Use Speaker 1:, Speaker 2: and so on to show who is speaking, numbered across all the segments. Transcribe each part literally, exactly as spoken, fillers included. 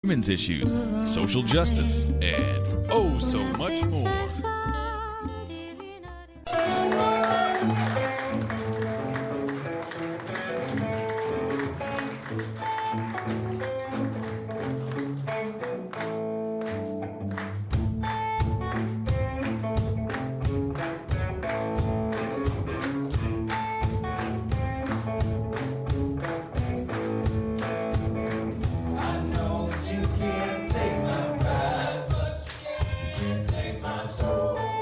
Speaker 1: women's issues, social justice, and oh so much more.
Speaker 2: Take my pride, but you can't take my soul.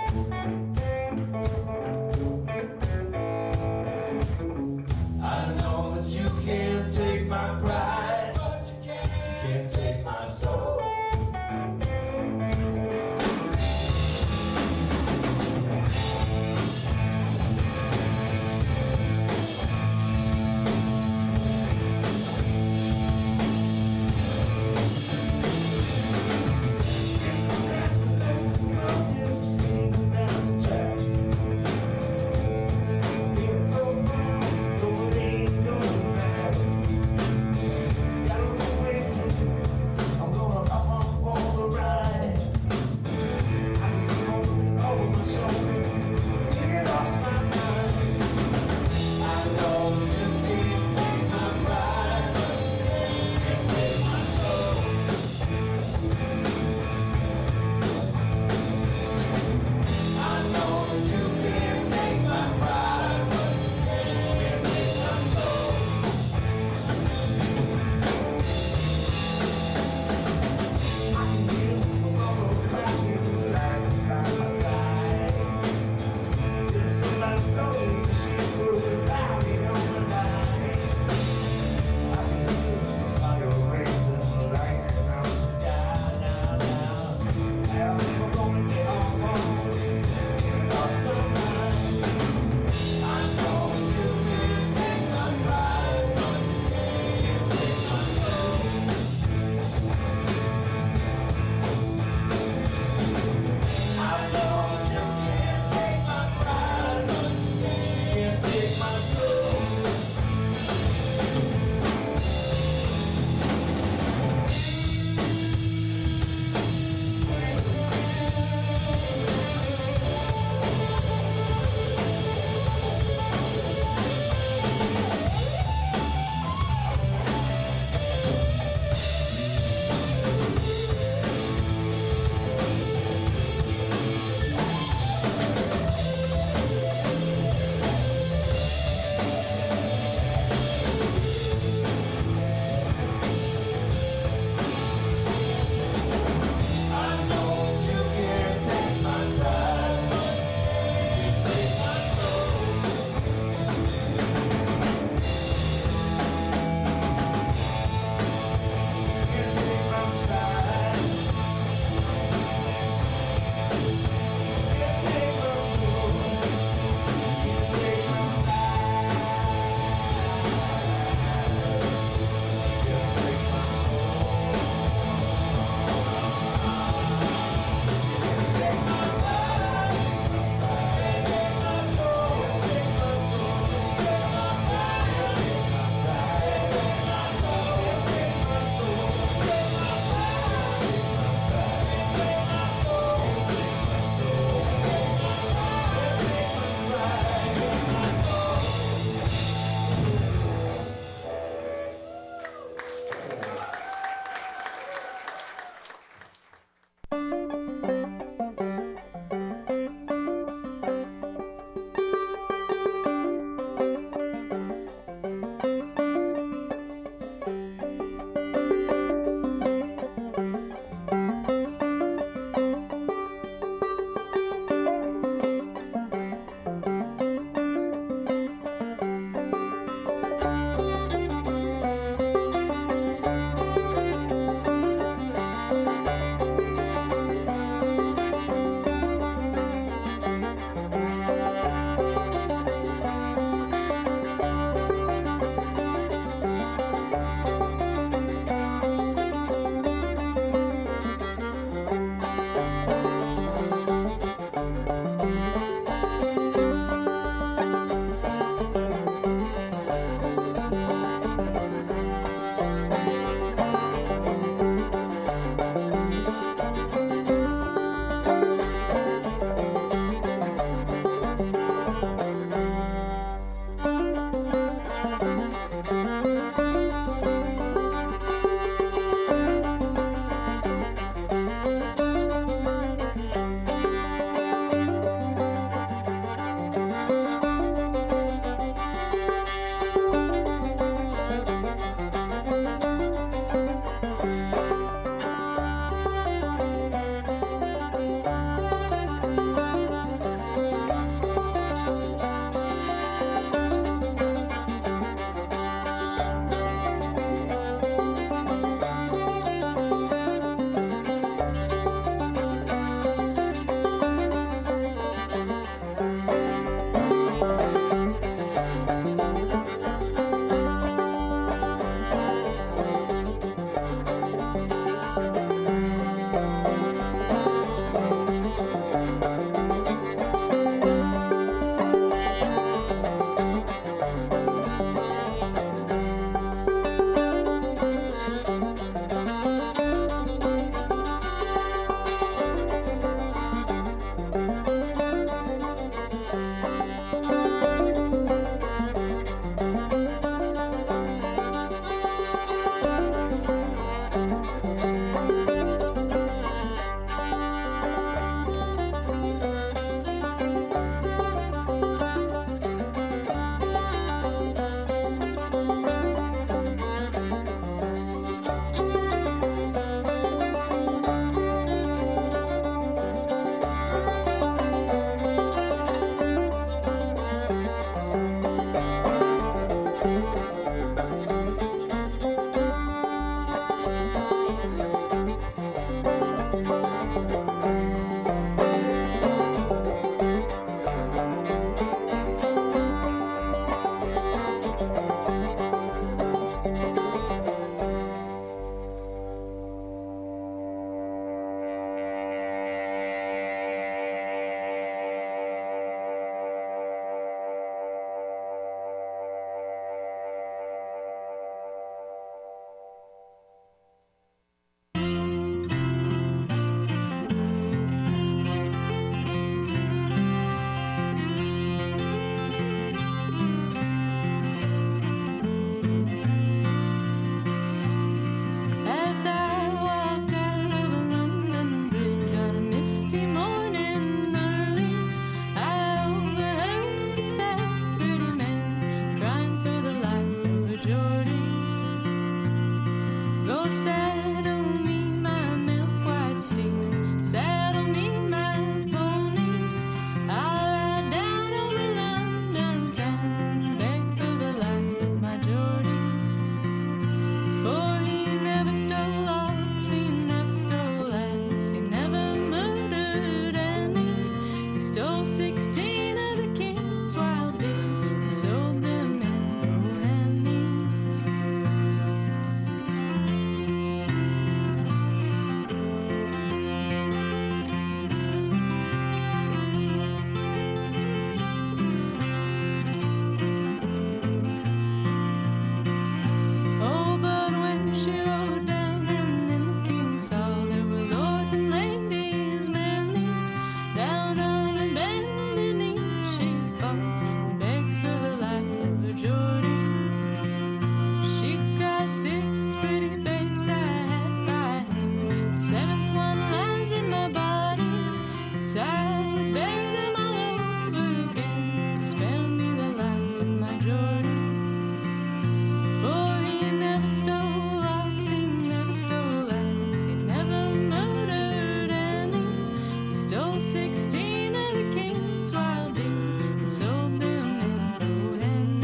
Speaker 2: seventh one lies in my body. So I would bury them all over again. Spare me the life of my Jordy. For he never stole ox, he never stole ass, he never murdered any. He stole sixteen of the king's wild deer and sold them in Bohemia.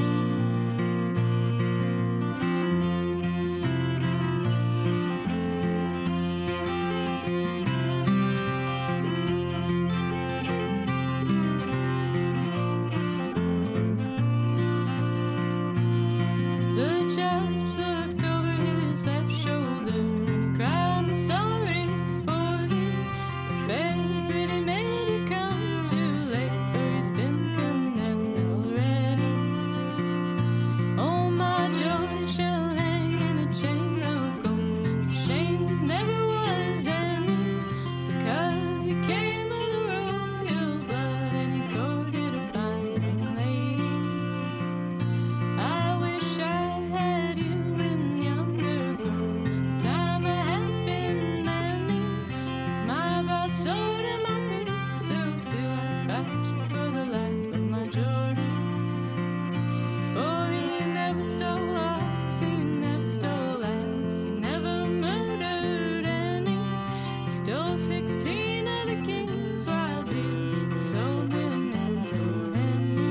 Speaker 2: The judge looked over his left shoulder and he cried, I'm sorry for thee. The fair pretty maid had come too late, for he's been condemned already. Oh, my Jordy shall hang in a chain of gold. Such chains as never was any, because he came of the royal blood and he courted a fine young lady. I wish I had you in yonder grove. Time I have been manly, with my broadsword and my pistol too. I'd fight you for the life of my Jordy. For he never stole ox, he never stole ass, he never murdered any. He stole sixteen of the king's wild deer, sold them in Bohemia.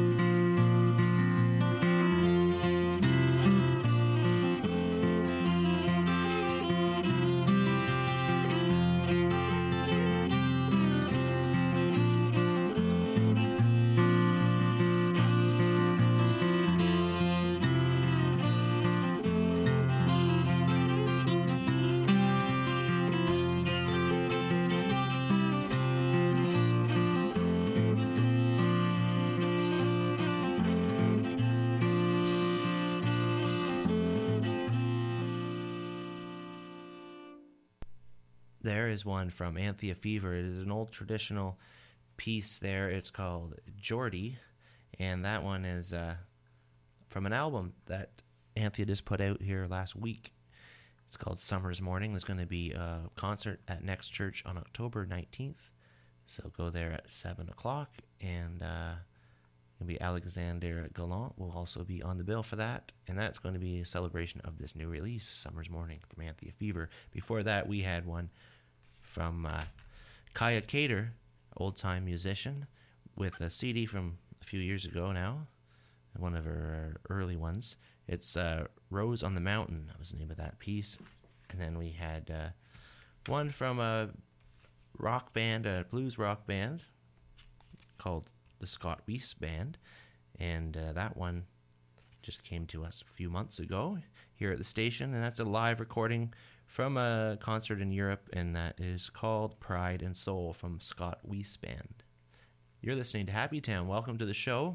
Speaker 3: There is one from Anthea Fever. It is an old traditional piece there. It's called Jordy, and that one is uh, from an album that Anthea just put out here last week. It's called Summer's Morning. There's going to be a concert at Next Church on October nineteenth, so go there at seven o'clock, and uh, it'll be Alexander Gallant will also be on the bill for that, and that's going to be a celebration of this new release, Summer's Morning, from Anthea Fever. Before that, we had one from uh, Kaya Cater, old-time musician, with a C D from a few years ago now, one of her early ones. It's uh, Rose on the Mountain, that was the name of that piece. And then we had uh, one from a rock band, a blues rock band, called the Scott Weiss Band, and uh, that one just came to us a few months ago here at the station, and that's a live recording from a concert in Europe, and that is called Pride and Soul from Scott Weiss Band. You're listening to Happy Town. Welcome to the show.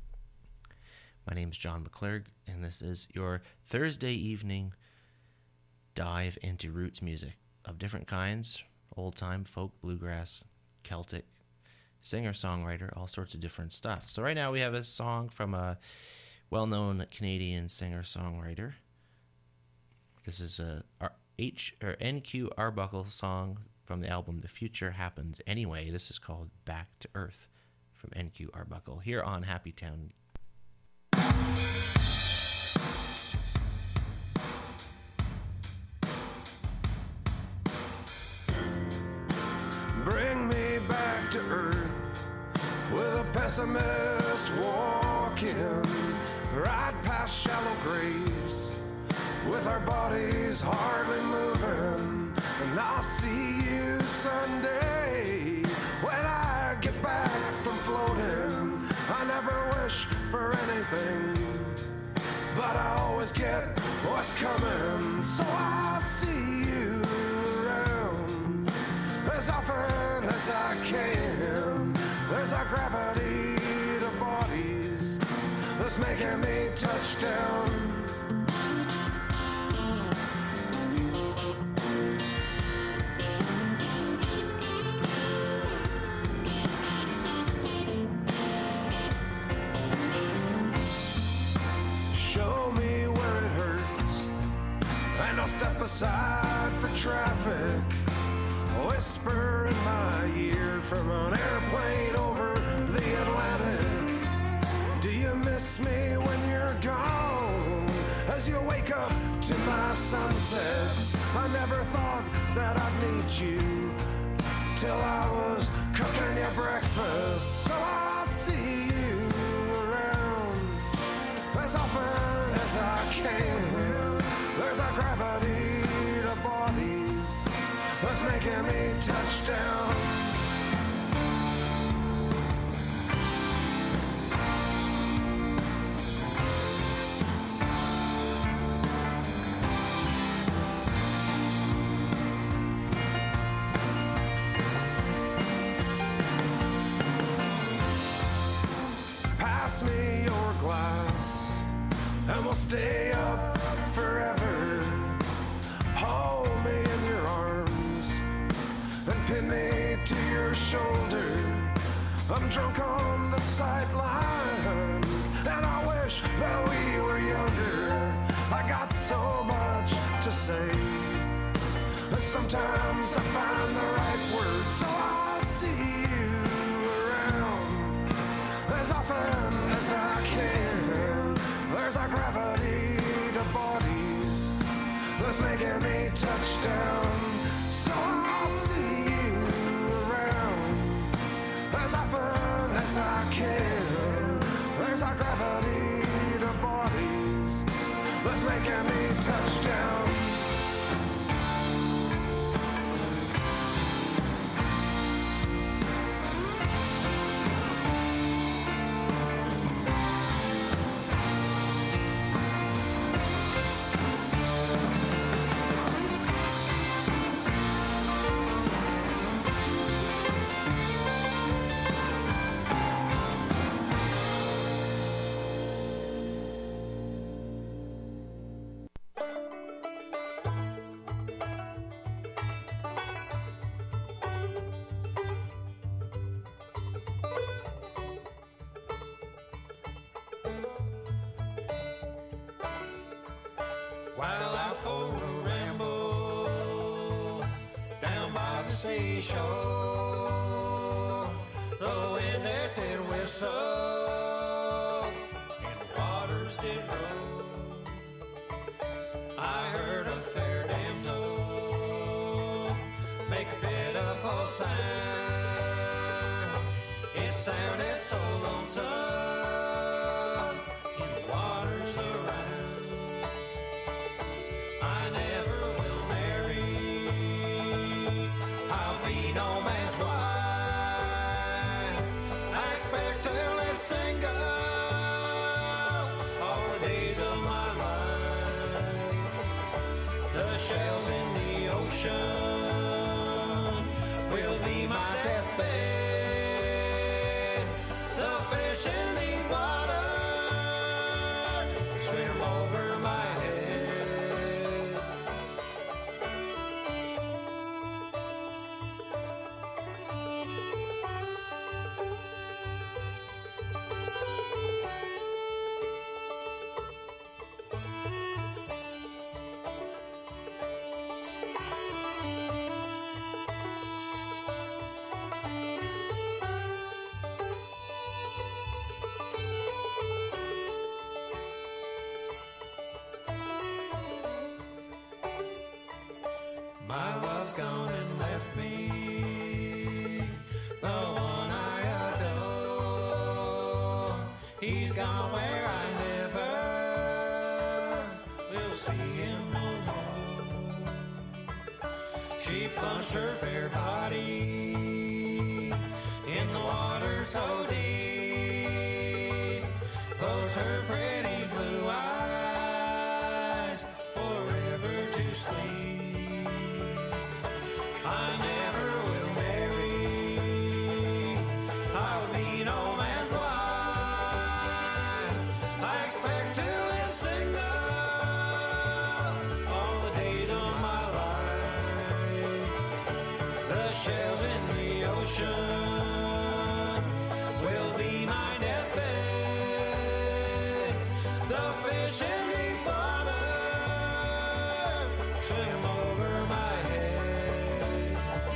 Speaker 3: My name's John McClurg, and this is your Thursday evening dive into roots music of different kinds, old-time, folk, bluegrass, Celtic, singer-songwriter, all sorts of different stuff. So right now we have a song from a well-known Canadian singer-songwriter. This is a H or N Q Arbuckle song from the album The Future Happens Anyway. This is called Back to Earth from N Q Arbuckle here on Happy Town.
Speaker 4: Bring me back to earth with a pessimist walking right past shallow graves with our bodies hardly moving, and I'll see you Sunday when I get back from floating. I never wish for anything, but I always get what's coming, so I'll see you around as often as I can. There's a gravity to bodies that's making me touch down. Show me where it hurts, and I'll step aside for traffic. whisper in my ear from an airplane over the Atlantic. Do you miss me when you're gone? As you wake up to my sunsets, I never thought that I'd need you till I was cooking you breakfast. So I'll see you around as often as I can. There's a gravity to bodies that's making me touch down. Pass me your glass and we'll stay up forever. Hold me in your arms and pin me to your shoulder. I'm drunk on the sidelines and I wish that we were younger. I got so much to say, but sometimes I find the right words. So I'll see you around as often as I can. There's a gravity to bodies that's making me touch down. So I'll see you around as often as I can. There's a gravity to bodies that's making me touch down.
Speaker 5: While out for a ramble down by the seashore, the wind it did whistle and the waters did roll. I heard a fair damsel make a pitiful sound. It sounded so lonesome in the waters around. I never will marry, I'll be no man's wife. I expect to live single all the days of my life. The shells in the ocean will be my deathbed. The fish in the water swim over my head. My love's gone and left me, the one I adore. He's gone where I never will see him no more. She plunged her fair body in the water so deep, closed her pretty blue eyes forever to sleep. I never will marry, I'll be no man's wife. I expect to live single all the days of my life. The shells in the ocean will be my deathbed. The fish in the water swim over my head.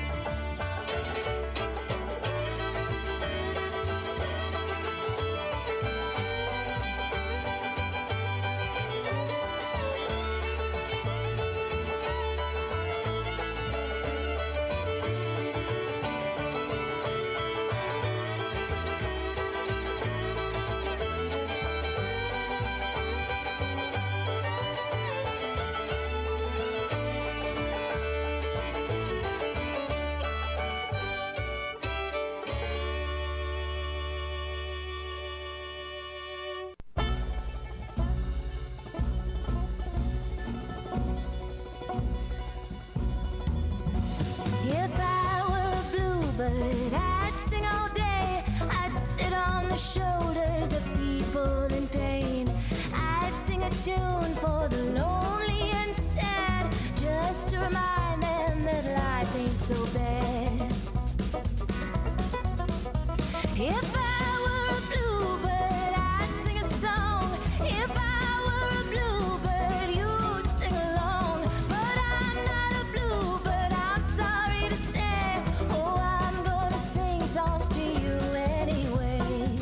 Speaker 6: but I'd sing all day. I'd sit on the shoulders of people in pain. I'd sing a tune for the lonely and sad, just to remind them that life ain't so bad. If I were a bluebird, I'd sing a song. If I were a bluebird, you'd sing along. But I'm not a bluebird, I'm sorry to say. Oh, I'm gonna sing songs to you anyway.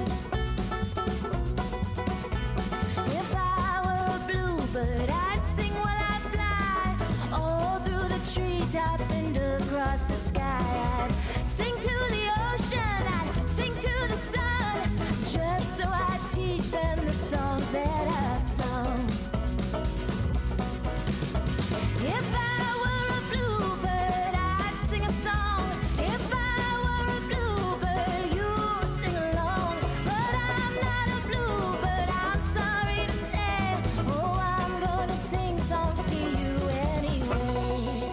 Speaker 6: If I were a bluebird, I'd sing while I fly, all through the treetops and across the sky. I'd sing to the ocean, I'd sing to the sun, just so I teach them the songs that I've sung. If I were a bluebird, I'd sing a song. If I were a bluebird, you'd sing along. But I'm not a bluebird, I'm sorry to say. Oh, I'm gonna sing songs to you anyway.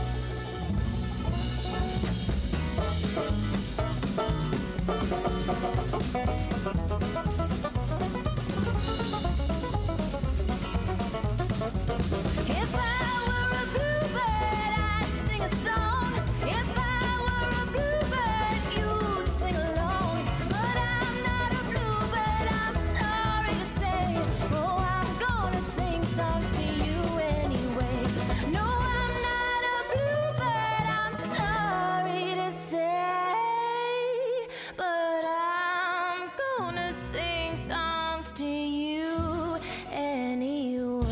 Speaker 6: If I were a bluebird, I'd sing a song. If I were a bluebird, you'd sing along. But I'm not a bluebird, I'm sorry to say. Oh, I'm gonna sing songs to you anyway. No, I'm not a bluebird, I'm sorry to say. But I'm gonna sing songs to you anyway.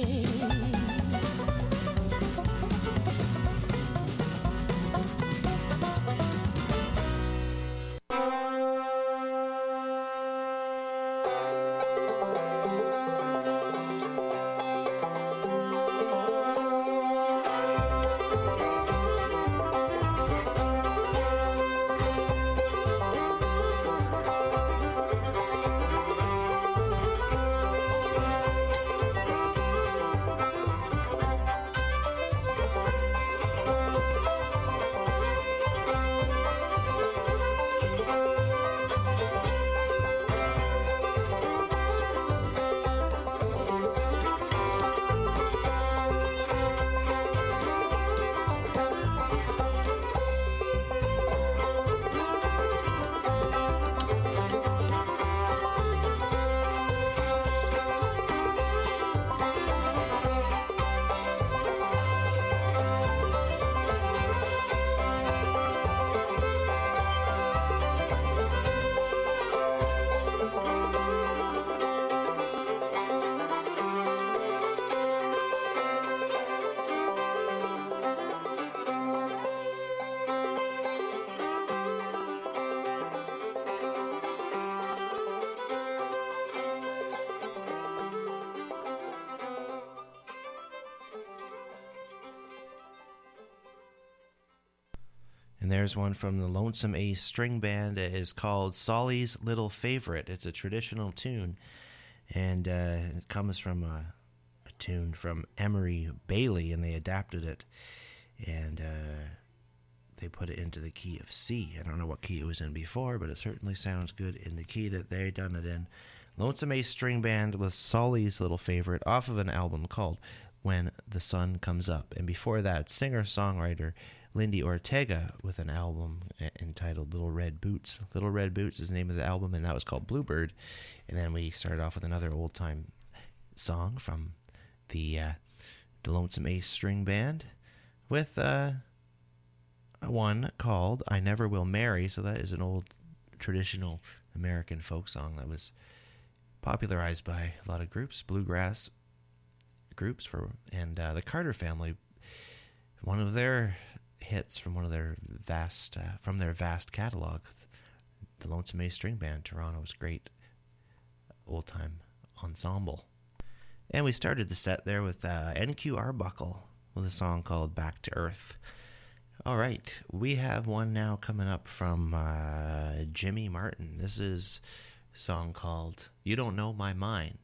Speaker 3: And there's one from the Lonesome Ace String Band. It is called Solly's Little Favorite. It's a traditional tune, and uh, it comes from a, a tune from Emery Bailey, and they adapted it, and uh, they put it into the key of C. I don't know what key it was in before, but it certainly sounds good in the key that they done it in. Lonesome Ace String Band with Solly's Little Favorite off of an album called When the Sun Comes Up. And before that, singer-songwriter Lindy Ortega with an album entitled Little Red Boots. Little Red Boots is the name of the album, and that was called Bluebird. And then we started off with another old-time song from the uh, the Lonesome Ace String Band with uh, one called I Never Will Marry. So that is an old traditional American folk song that was popularized by a lot of groups, bluegrass groups, for and uh, the Carter Family. One of their hits from one of their vast uh, from their vast catalog, the Lonesome Ace String Band. Toronto's great old time ensemble. And we started the set there with uh, N Q Arbuckle with a song called Back to Earth. All right, we have one now coming up from uh, Jimmy Martin. This is a song called You Don't Know My Mind.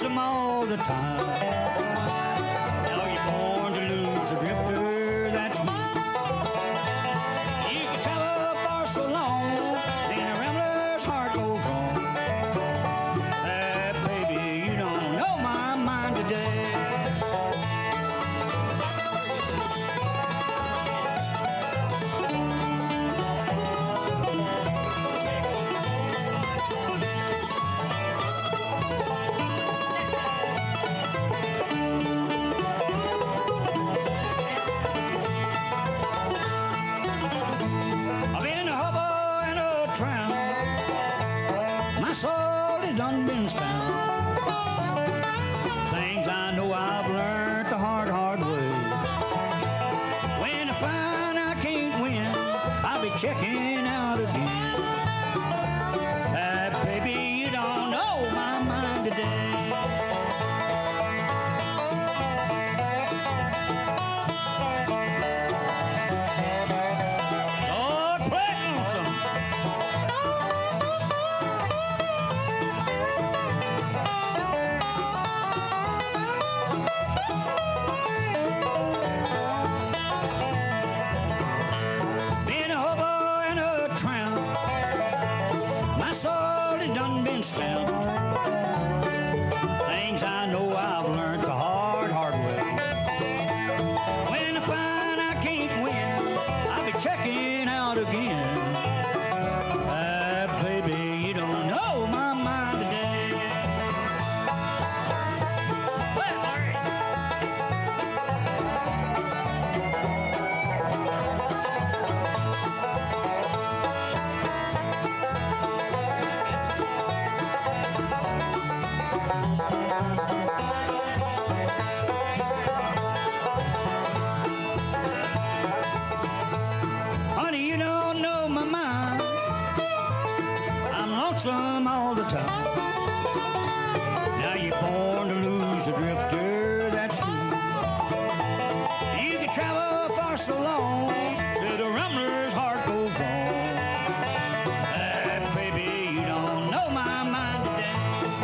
Speaker 7: lonesome all the time. Now you're born to lose a drifter, that's me. You can travel far so long, then a rambler's heart goes on. Ah, baby, you don't know my mind today. I've been a hobo and a tramp. My soul has done been stamped. Things I know I've learned the hard, hard way. When I find I can't win, I'll be checking out again. Ah, baby, you don't know my mind today. Lord, play lonesome. Been a hobo and a tramp. My soul has done been stamped. Things I know I've learned the hard, hard way. When I find I can't win, I'll be checking out again. Ah, baby, you don't know my mind today. Well, Larry. Honey, you don't know my mind. I'm lonesome all the time. Now you're born to lose a drifter, that's true. You can travel far so long, till the rambler's heart goes on. Ah, baby, you don't know my mind today.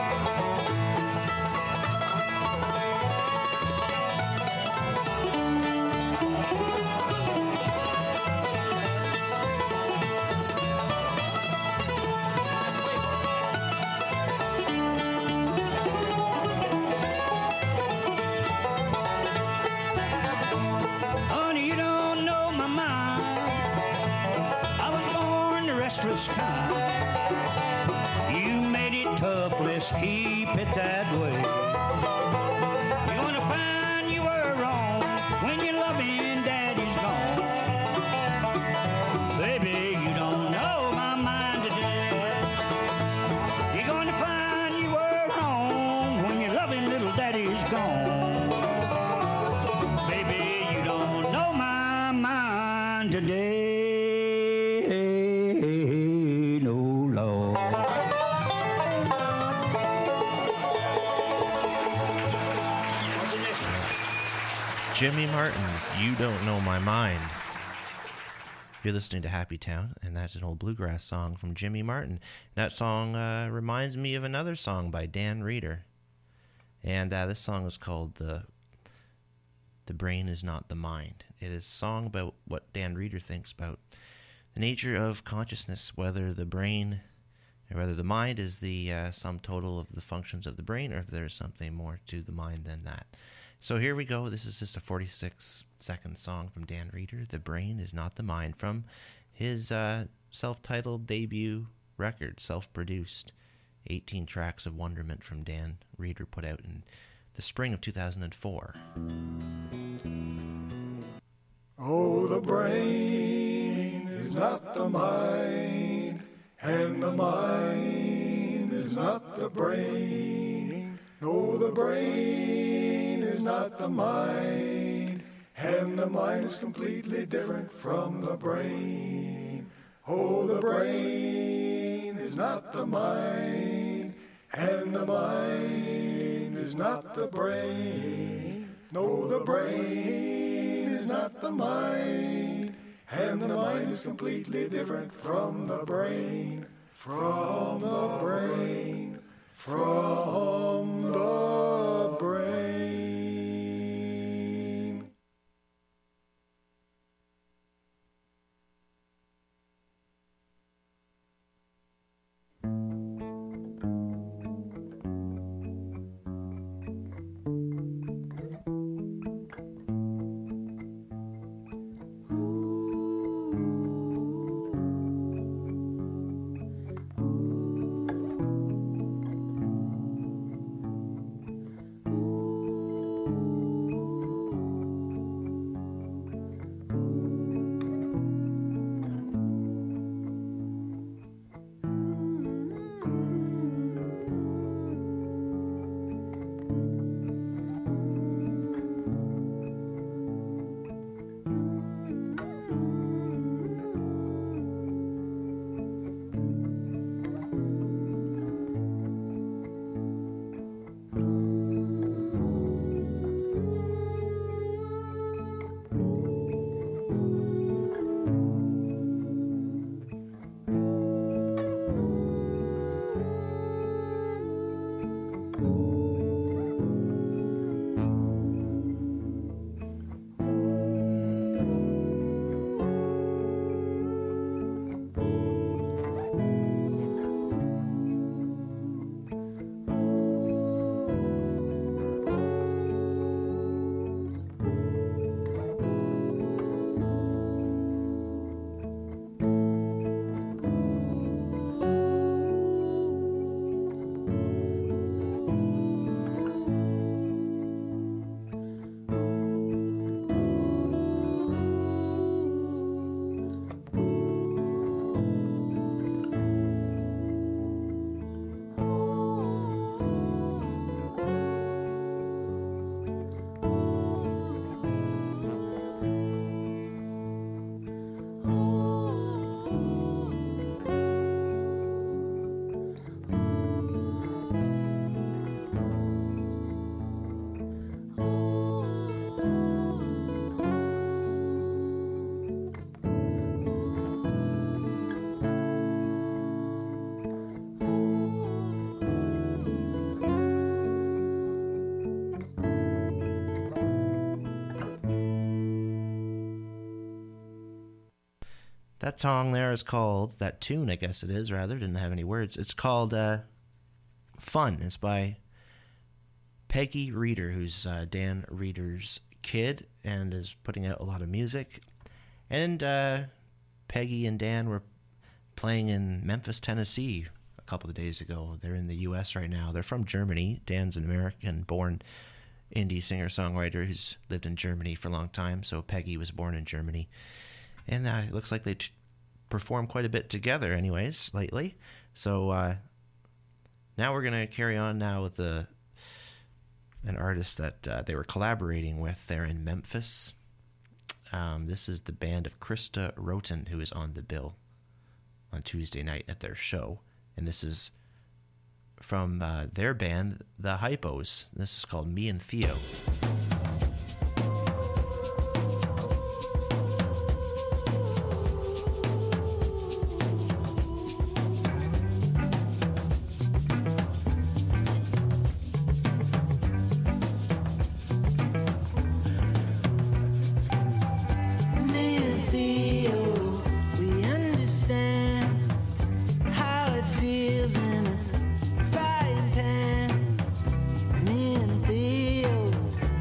Speaker 7: Honey, you don't know my mind. I was born the restless kind. You made it tough, let's keep it that way. You're gonna find you were wrong when your loving daddy's gone. Baby, you don't know my mind today. You're gonna find you were wrong when your loving little daddy's gone. Baby, you don't know my mind today. No, Lord.
Speaker 3: Jimmy Martin, You Don't Know My Mind. You're listening to Happy Town, and that's an old bluegrass song from Jimmy Martin. That song uh, reminds me of another song by Dan Reeder. And uh, this song is called the, the Brain Is Not the Mind. It is a song about what Dan Reeder thinks about the nature of consciousness, whether the brain, or whether the mind is the uh, sum total of the functions of the brain, or if there's something more to the mind than that. So here we go. This is just a forty-six second song from Dan Reeder, The Brain Is Not the Mind, from his uh, self-titled debut record, self-produced, eighteen tracks of wonderment from Dan Reeder, put out in the spring of two thousand four.
Speaker 4: Oh, the brain is not the mind, and the mind is not the brain. No, the brain is not the mind, and the mind is completely different from the brain. Oh, the brain is not the mind, and the mind is not the brain. No, the brain is not the mind, and the mind is completely different from the brain. From the brain, from the brain.
Speaker 3: That song there is called, that tune I guess it is, rather, didn't have any words. It's called uh, Fun. It's by Peggy Reeder, who's uh, Dan Reeder's kid and is putting out a lot of music. And uh, Peggy and Dan were playing in Memphis, Tennessee a couple of days ago. They're in the U S right now. They're from Germany. Dan's an American-born indie singer-songwriter who's lived in Germany for a long time, so Peggy was born in Germany. And uh, it looks like they t- perform quite a bit together anyways, lately. So uh, now we're going to carry on now with the, an artist that uh, they were collaborating with there in Memphis. Um, this is the band of Krista Roten, who is on the bill on Tuesday night at their show. And this is from uh, their band, the Hypos. This is called Me and Theo.
Speaker 8: Me and Theo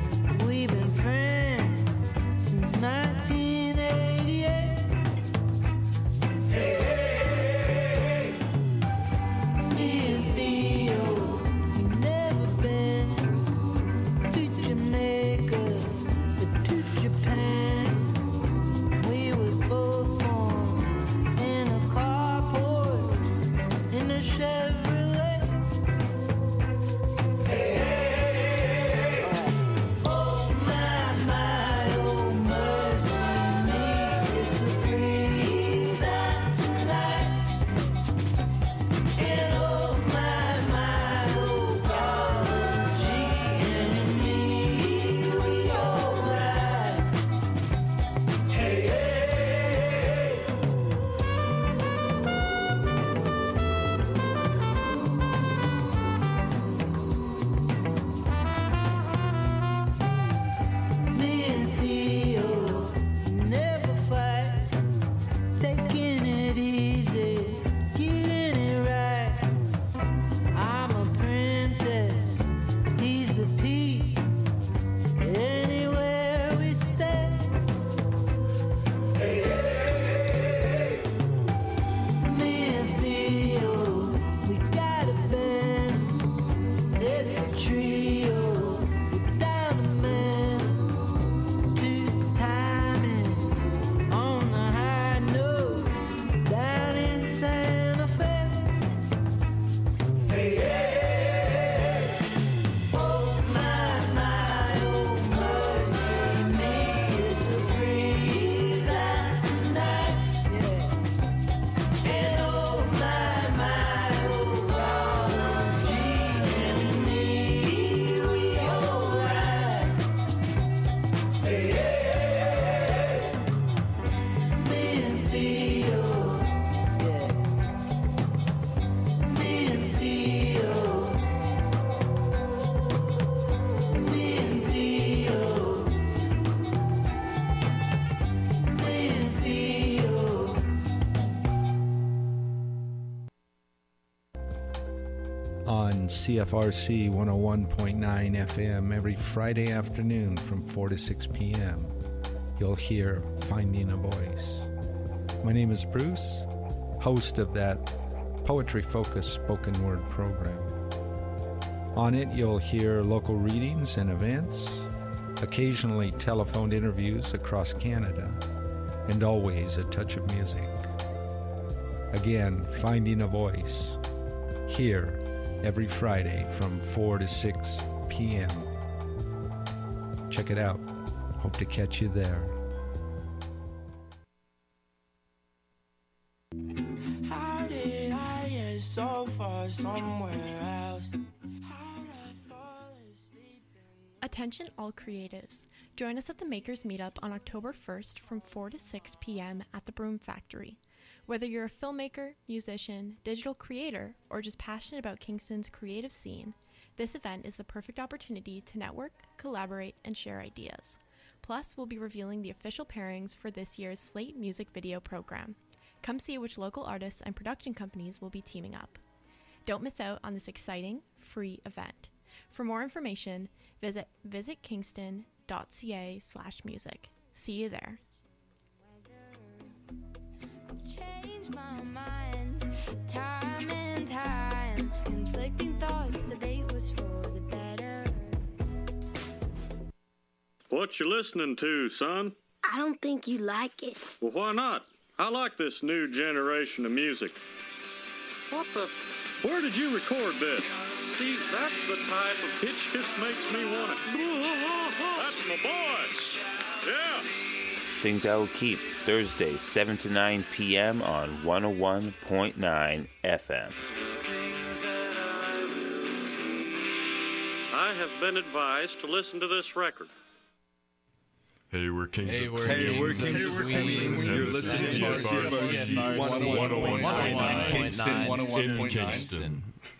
Speaker 8: on C F R C one oh one point nine F M every Friday afternoon from four to six p.m. You'll hear Finding a Voice. My name is Bruce, host of that poetry-focused spoken word program. On it, you'll hear local readings and events, occasionally telephoned interviews across Canada, and always a touch of music. Again, Finding a Voice, here every Friday from four to six p.m. Check it out. Hope to catch you there.
Speaker 9: How did I get so far somewhere else? How did I fall asleep?
Speaker 10: Attention all creatives. Join us at the Makers Meetup on October first from four to six p.m. at the Broom Factory. Whether you're a filmmaker, musician, digital creator, or just passionate about Kingston's creative scene, this event is the perfect opportunity to network, collaborate, and share ideas. Plus, we'll be revealing the official pairings for this year's Slate music video program. Come see which local artists and production companies will be teaming up. Don't miss out on this exciting, free event. For more information, visit visitkingston.ca slash music. See you there.
Speaker 6: Change my mind, time and time, conflicting thoughts, debate what's for the better.
Speaker 11: What you listening to, son?
Speaker 12: I don't think you like it.
Speaker 11: Well, why not? I like this new generation of music. What the? Where did you record this? See, that's the type of... It just makes me want to... That's my boy! Yeah!
Speaker 13: Things I Will Keep, Thursday, seven to nine p.m. on one oh one point nine F M.
Speaker 11: I have been advised to listen to this record.
Speaker 1: Hey, we're Kings
Speaker 14: Hey,
Speaker 1: of
Speaker 14: we're
Speaker 1: Queens.
Speaker 14: Kings of
Speaker 1: Hey, we're
Speaker 14: Queens.
Speaker 1: Kings of
Speaker 14: You're
Speaker 1: Queens.
Speaker 14: listening to
Speaker 1: C F R C one oh one point nine
Speaker 14: Kingston, one oh one
Speaker 1: in
Speaker 14: point nine.
Speaker 1: Kingston.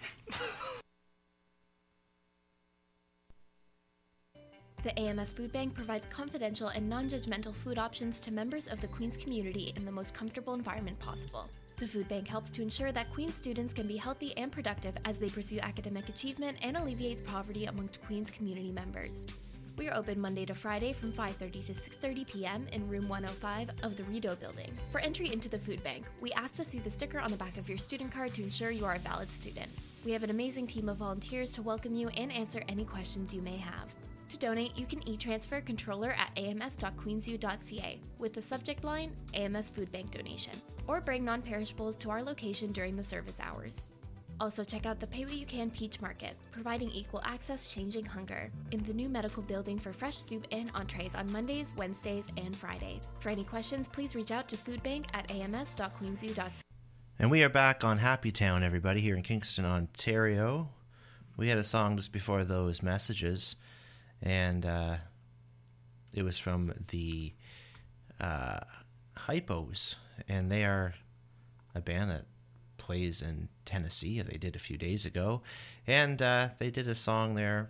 Speaker 15: The A M S Food Bank provides confidential and non-judgmental food options to members of the Queens community in the most comfortable environment possible. The Food Bank helps to ensure that Queens students can be healthy and productive as they pursue academic achievement and alleviates poverty amongst Queens community members. We are open Monday to Friday from five thirty to six thirty p.m. in room one oh five of the Rideau building. For entry into the food bank, we ask to see the sticker on the back of your student card to ensure you are a valid student. We have an amazing team of volunteers to welcome you and answer any questions you may have. To donate, you can e-transfer controller at a m s dot queens u dot c a with the subject line A M S Food Bank Donation, or bring non-perishables to our location during the service hours. Also check out the Pay What You Can Peach Market, providing equal access changing hunger, in the new medical building for fresh soup and entrees on Mondays, Wednesdays, and Fridays. For any questions, please reach out to foodbank at a m s dot queens u dot c a.
Speaker 3: And we are back on Happy Town, everybody, here in Kingston, Ontario. We had a song just before those messages, and uh, it was from the uh, Hypos, and they are a band that plays in Tennessee. They did a few days ago, and uh, they did a song there.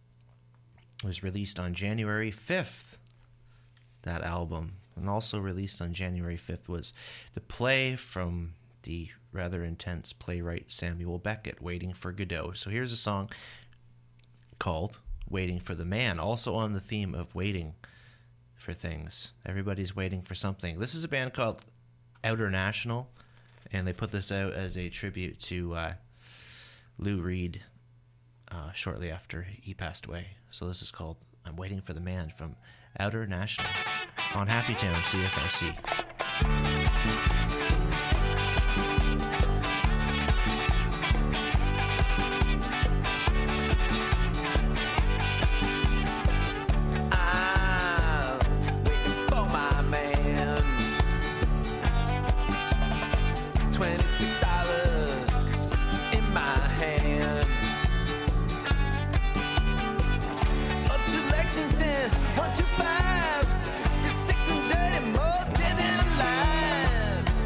Speaker 3: It was released on January fifth, that album, and also released on January fifth was the play from the rather intense playwright Samuel Beckett, Waiting for Godot. So here's a song called Waiting for the Man, also on the theme of waiting for things. Everybody's waiting for something. This is a band called Outer National, and they put this out as a tribute to uh, Lou Reed uh, shortly after he passed away. So this is called I'm Waiting for the Man from Outer National on Happy Town C F R C.
Speaker 9: One, two, five. You're sick and dirty, more dead than alive.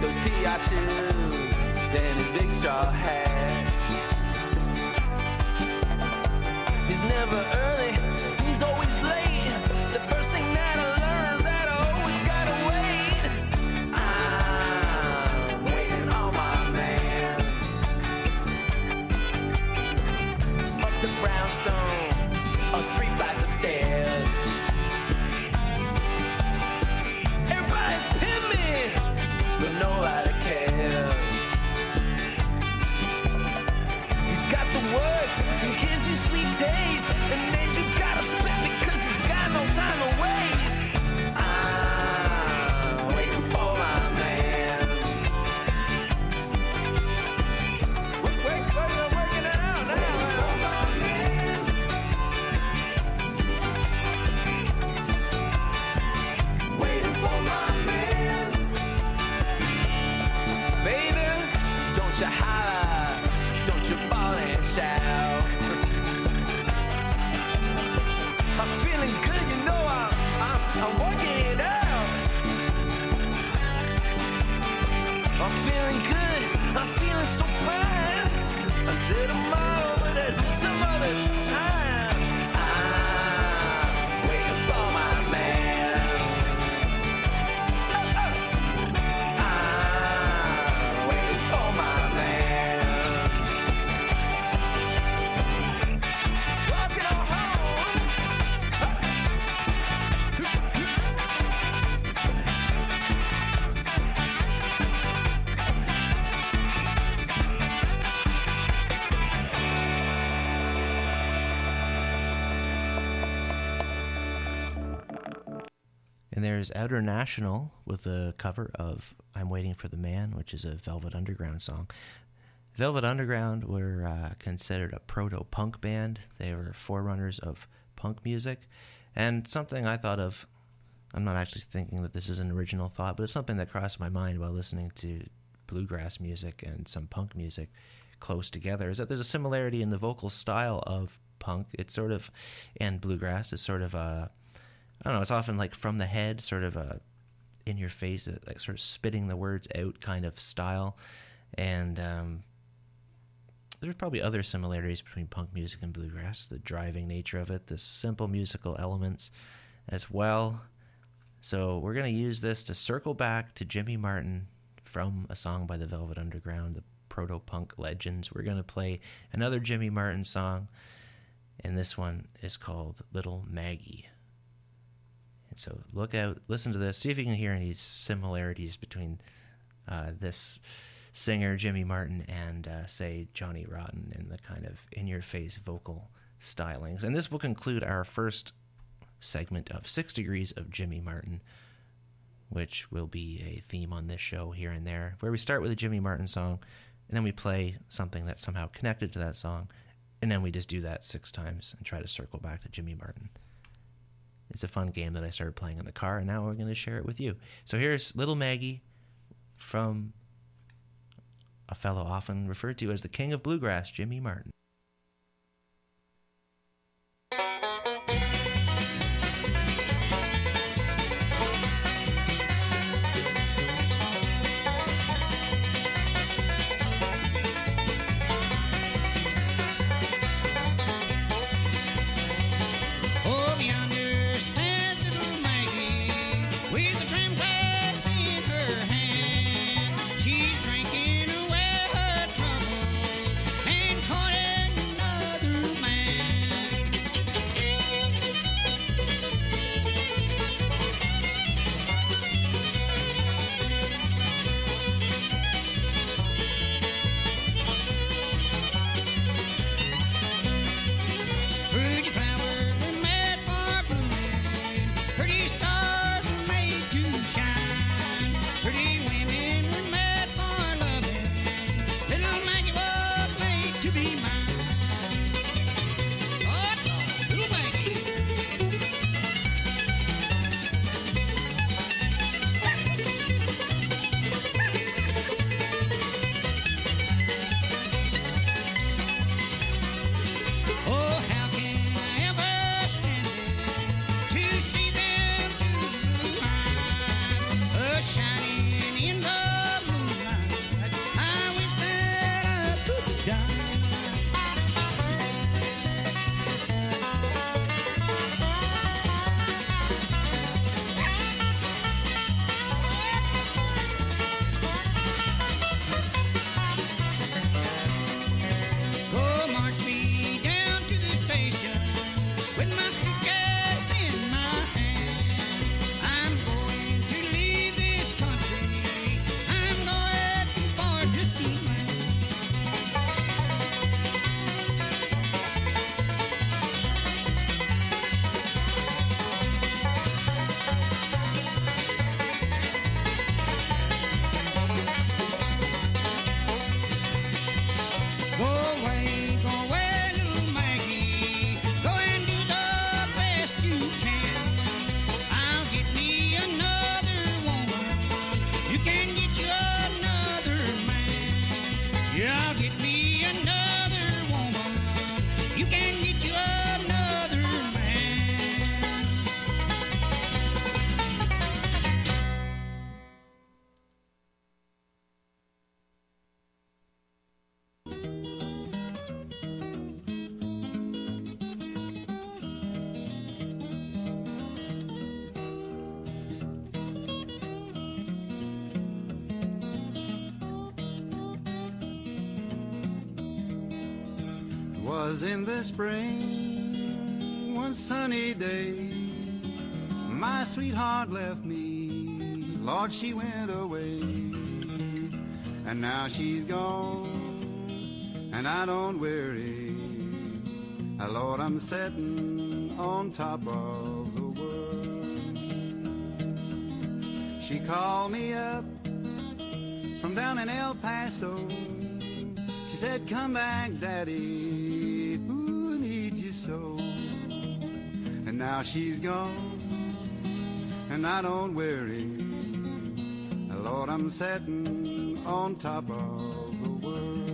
Speaker 14: those P I shoes and his big straw hat. He's never early, he's always late. The first thing that I learned is that I always gotta wait. I'm waiting on my man. Up the brownstone, up three flights upstairs. Everybody's pinned me, but nobody cares. He's got the works and gives you sweet taste, and then you gotta split because you got no time to waste. I'm waiting for my man. Wait, wait, wait, you're working it out now. Waiting for my man. Baby, don't you holler, don't you bawl and shout. I'm feeling good, you know, I'm, I'm, I'm working it out. I'm feeling good, I'm feeling so fine. Until tomorrow, but that's just some other time. I'm waiting for my man. Oh, oh. I'm waiting for my man. Walking on home.
Speaker 3: And there's Outer National with a cover of I'm Waiting for the Man, which is a Velvet Underground song. Velvet Underground were uh, considered a proto-punk band. They were forerunners of punk music. And something I thought of, I'm not actually thinking that this is an original thought, but it's something that crossed my mind while listening to bluegrass music and some punk music close together, is that there's a similarity in the vocal style of punk. It's sort of, and bluegrass is sort of a, I don't know, it's often like from the head, sort of a in your face, like sort of spitting the words out kind of style. And um, there's probably other similarities between punk music and bluegrass, the driving nature of it, the simple musical elements as well. So we're going to use this to circle back to Jimmy Martin from a song by the Velvet Underground, the proto-punk legends. We're going to play another Jimmy Martin song, and this one is called Little Maggie. And so look out, listen to this, see if you can hear any similarities between uh, this singer, Jimmy Martin, and, uh, say, Johnny Rotten in the kind of in-your-face vocal stylings. And this will conclude our first segment of Six Degrees of Jimmy Martin, which will be a theme on this show here and there, where we start with a Jimmy Martin song, and then we play something that's somehow connected to that song, and then we just do that six times and try to circle back to Jimmy Martin. It's a fun game that I started playing in the car, and now we're going to share it with you. So here's Little Maggie from a fellow often referred to as the King of Bluegrass, Jimmy Martin.
Speaker 7: She's drinking away her trouble and caught it
Speaker 16: 'Twas in the spring, one sunny day, my sweetheart left me, Lord, she went away. And now she's gone, and I don't worry, uh, Lord, I'm sitting on top of the world. She called me up from down in El Paso. She said, come back, Daddy, ooh, I need you so. And now she's gone, and I don't worry, Lord, I'm sitting on top of the world.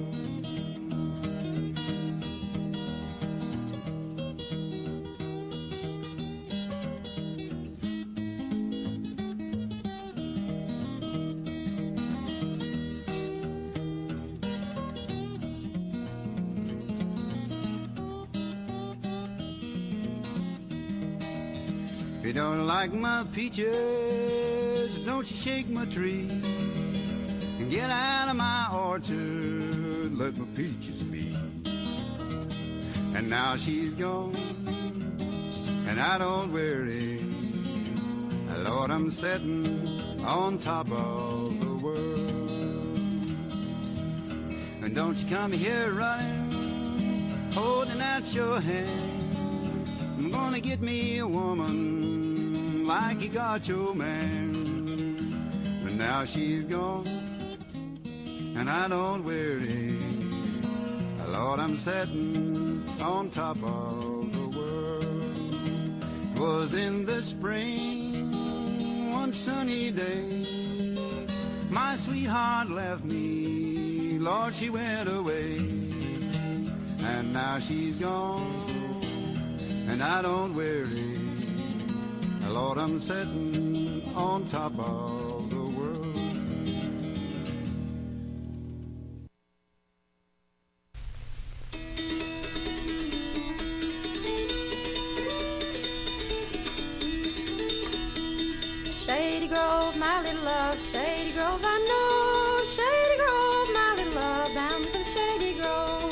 Speaker 16: If you don't like my peaches, don't you shake my tree. And get out of my orchard, let my peaches be. And now she's gone, and I don't worry, Lord, I'm sitting on top of the world. And don't you come here running, holding out your hand. I'm gonna get me a woman like you got your man. But now she's gone, and I don't worry, Lord, I'm sitting on top of the world. It was in the spring, one sunny day, my sweetheart left me, Lord, she went away. And now she's gone, and I don't worry, Lord, I'm sitting on top of the world.
Speaker 2: Shady Grove, my little love, Shady Grove, I know. Shady Grove, my little love, down from Shady Grove.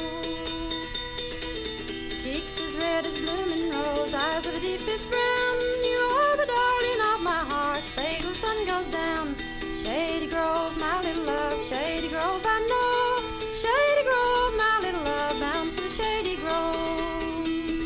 Speaker 2: Cheeks as red as blooming rose, eyes of the deepest brown. You are the darling of my heart, stay till the sun goes down. Shady Grove, my little love, Shady Grove, I know. Shady Grove, my little love, bound for the Shady Grove.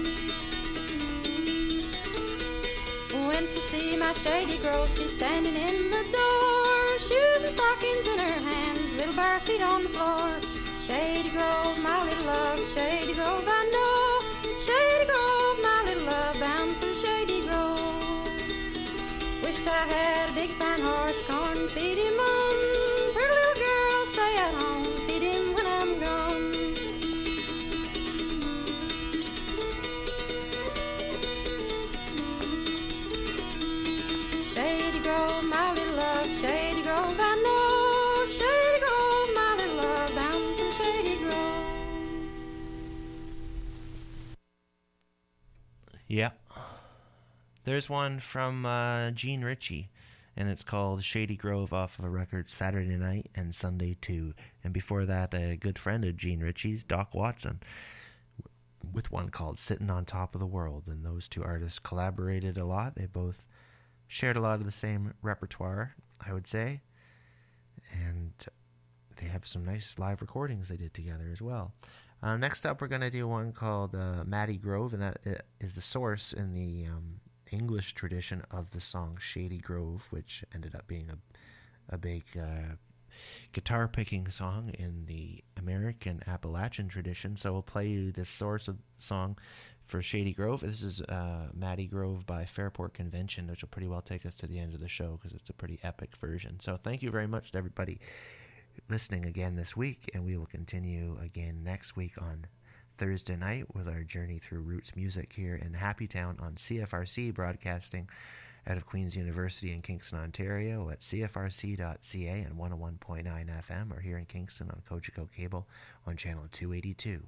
Speaker 2: Went to see my Shady Grove, she's standing in the door, shoes and stockings in her hands, little bare feet on the floor. Shady Grove, my little love, Shady Grove, I know. Shady Grove, my little love, bound for Shady Grove. Wished I had a big fine horse, corn feed him on. Pretty little girl, stay at home, feed him when I'm gone. Shady Grove, my little love, Shady Grove, I know. Shady Grove, my little love, bound for Shady Grove.
Speaker 3: Yeah. There's one from uh, Gene Ritchie, and it's called Shady Grove off of a record Saturday Night and Sunday too. And before that, a good friend of Gene Ritchie's, Doc Watson, with one called Sitting on Top of the World. And those two artists collaborated a lot. They both shared a lot of the same repertoire, I would say. And they have some nice live recordings they did together as well. Uh, next up, we're going to do one called uh, Matty Grove, and that is the source in the um, English tradition of the song Shady Grove, which ended up being a, a big uh, guitar-picking song in the American Appalachian tradition. So we'll play you the source of the song for Shady Grove. This is uh, Matty Grove by Fairport Convention, which will pretty well take us to the end of the show because it's a pretty epic version. So thank you very much to everybody listening again this week, and we will continue again next week on Thursday night with our journey through roots music here in Happy Town on C F R C, broadcasting out of Queen's University in Kingston, Ontario at c f r c dot c a and one oh one point nine F M, or here in Kingston on Cogeco Cable on channel two eighty-two.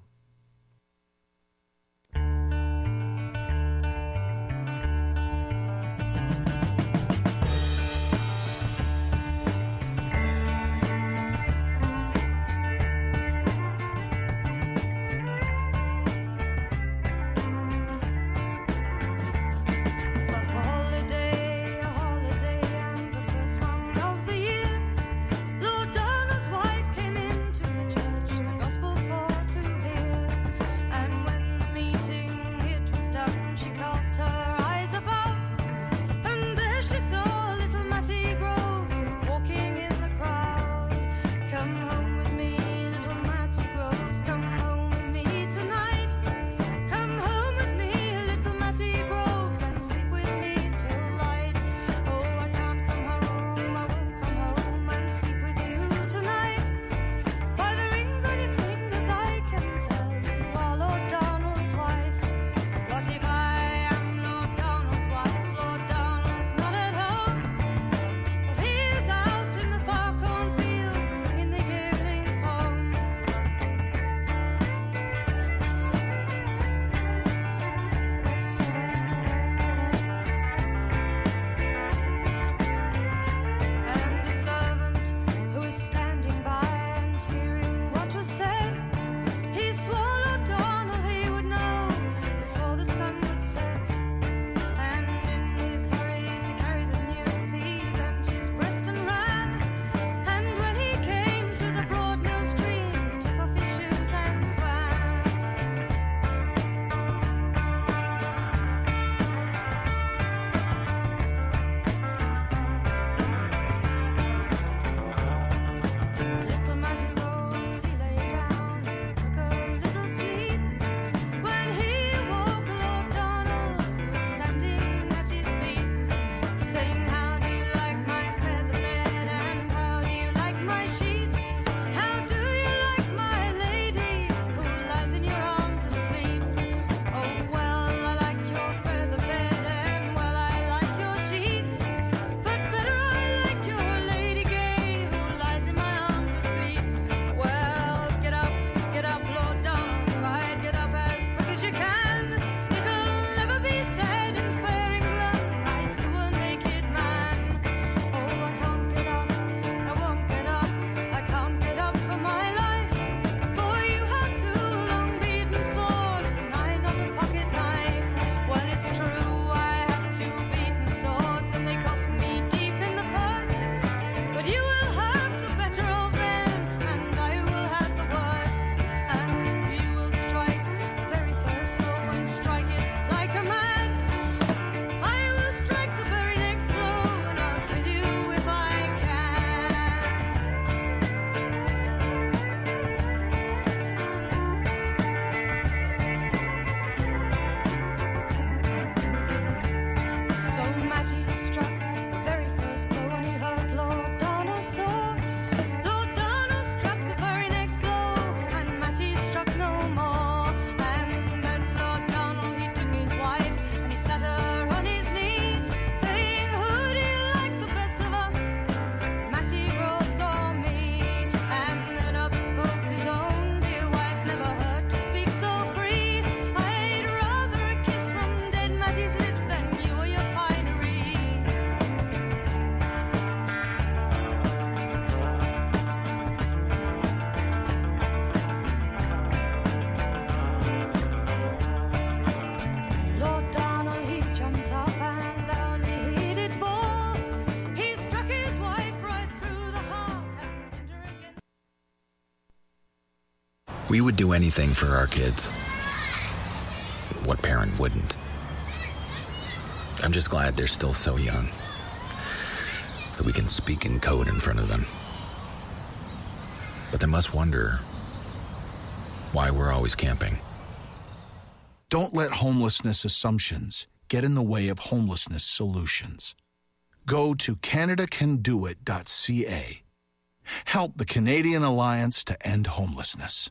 Speaker 17: We would do anything for our kids. What parent wouldn't? I'm just glad they're still so young, so we can speak in code in front of them. But they must wonder why we're always camping.
Speaker 18: Don't let homelessness assumptions get in the way of homelessness solutions. Go to Canada Can Do It dot C A. Help the Canadian Alliance to End Homelessness.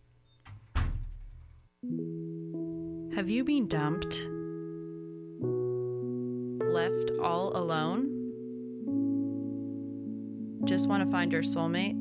Speaker 19: Have you been dumped? Left all alone? Just want to find your soulmate?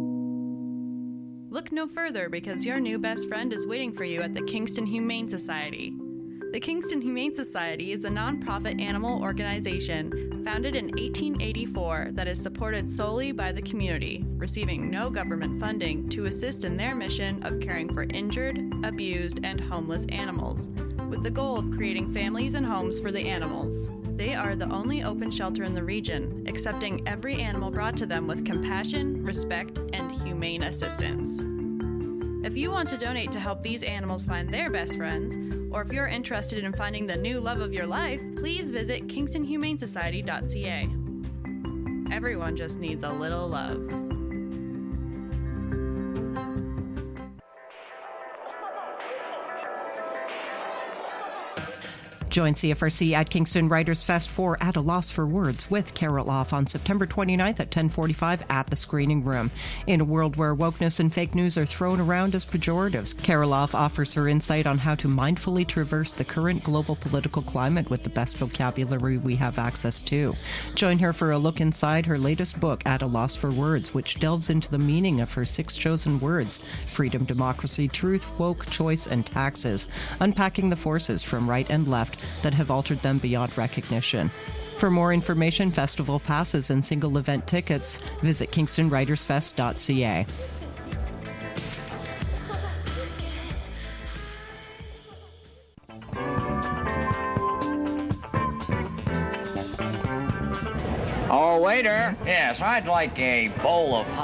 Speaker 19: Look no further, because your new best friend is waiting for you at the Kingston Humane Society. The Kingston Humane Society is a nonprofit animal organization founded in eighteen eighty-four that is supported solely by the community, receiving no government funding to assist in their mission of caring for injured, abused, and homeless animals, with the goal of creating families and homes for the animals. They are the only open shelter in the region, accepting every animal brought to them with compassion, respect, and humane assistance. If you want to donate to help these animals find their best friends, or if you're interested in finding the new love of your life, please visit Kingston Humane Society dot C A. Everyone just needs a little love.
Speaker 20: Join C F R C at Kingston Writers Fest for At a Loss for Words with Carol Off on September twenty-ninth at ten forty-five at the Screening Room. In a world where wokeness and fake news are thrown around as pejoratives, Carol Off offers her insight on how to mindfully traverse the current global political climate with the best vocabulary we have access to. Join her for a look inside her latest book, At a Loss for Words, which delves into the meaning of her six chosen words: freedom, democracy, truth, woke, choice, and taxes, unpacking the forces from right and left that have altered them beyond recognition. For more information, festival passes, and single event tickets, visit Kingston Writers Fest dot C A.
Speaker 21: Oh, waiter. Yes, I'd like a bowl of